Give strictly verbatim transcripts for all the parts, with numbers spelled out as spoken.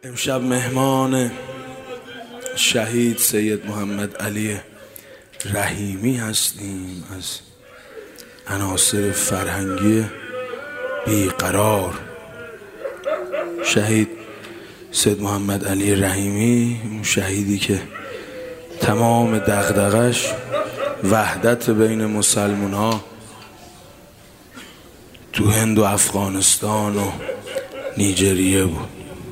امشب مهمان شهید سید محمد علی رحیمی هستیم از عناصر فرهنگی بیقرار. شهید سید محمد علی رحیمی، اون شهیدی که تمام دغدغش وحدت بین مسلمان ها تو هند و افغانستان و نیجریه بود.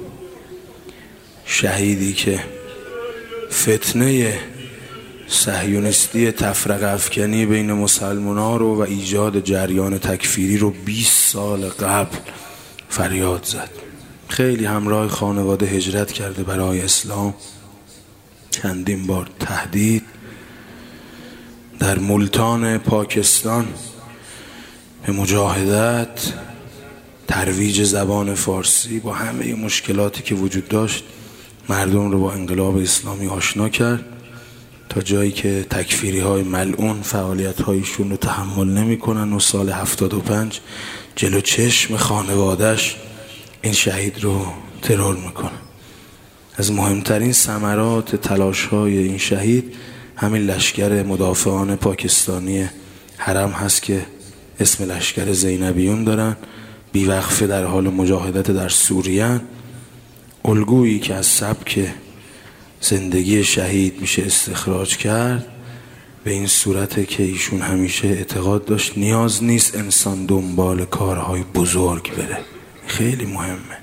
شهیدی که فتنه صهیونیستی تفرقه افکنی بین مسلمان ها رو و ایجاد جریان تکفیری رو بیست سال قبل فریاد زد. خیلی همراه خانواده هجرت کرده برای اسلام، چندین بار تهدید در ملتان پاکستان به مجاهدت، ترویج زبان فارسی، با همه مشکلاتی که وجود داشت مردم رو با انقلاب اسلامی آشنا کرد تا جایی که تکفیری های ملعون فعالیت هایشون رو تحمل نمی کنن و سال هفتاد و پنج جلو چشم خانوادهش این شهید رو ترور میکنن. از مهمترین ثمرات تلاش های این شهید همین لشکر مدافعان پاکستانی حرم هست که اسم لشکر زینبیون دارن، بیوقفه در حال مجاهدت در سوریه. الگویی که از سبک زندگی شهید میشه استخراج کرد به این صورته که ایشون همیشه اعتقاد داشت نیاز نیست انسان دنبال کارهای بزرگ بره. خیلی مهمه.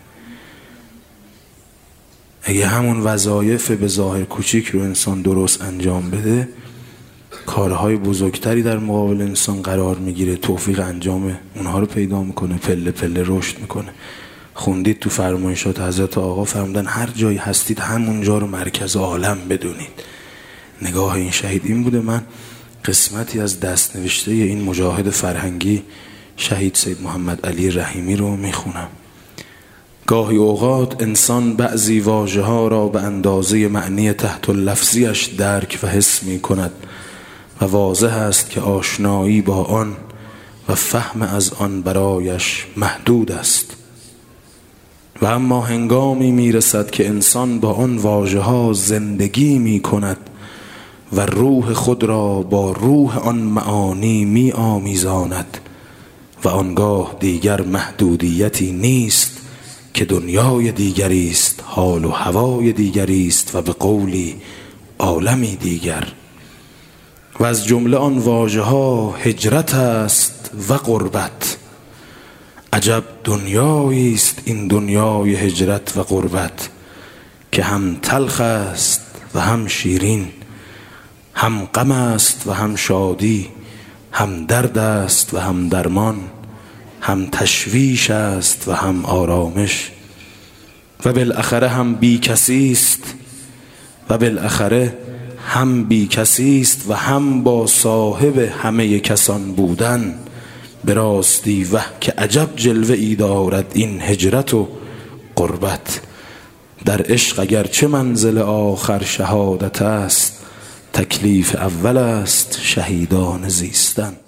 اگه همون وظایف به ظاهر کوچیک رو انسان درست انجام بده، کارهای بزرگتری در مقابل انسان قرار میگیره، توفیق انجام اونها رو پیدا میکنه، پله پله رشد میکنه. خوندید تو فرمایشات حضرت آقا فرمودن هر جایی هستید همونجا رو مرکز عالم بدونید. نگاه این شهید این بوده. من قسمتی از دست نوشته این مجاهد فرهنگی شهید سید محمد علی رحیمی رو میخونم. گاهی اوقات انسان بعضی واژه ها را به اندازه معنی تحت اللفظیش درک و حس می کند و واضح است که آشنایی با آن و فهم از آن برایش محدود است. و اما هنگامی می رسد که انسان با آن واژه ها زندگی می کند و روح خود را با روح آن معانی می آمیزاند و آنگاه دیگر محدودیتی نیست که دنیای دیگری است، حال و هوای دیگری است و به قولی عالمی دیگر. و از جمله آن واژه ها هجرت است و غربت. عجب دنیایی است این دنیای هجرت و غربت که هم تلخ است و هم شیرین، هم غم است و هم شادی، هم درد است و هم درمان، هم تشویش است و هم آرامش، و بالاخره هم بی کسی است و بالاخره هم بی کسی است و هم با صاحب همه کسان بودن. به راستی وه که عجب جلوه ای دارد این هجرت و غربت. در عشق اگر چه منزل آخر شهادت است، تکلیف اول است شهیدان زیستن.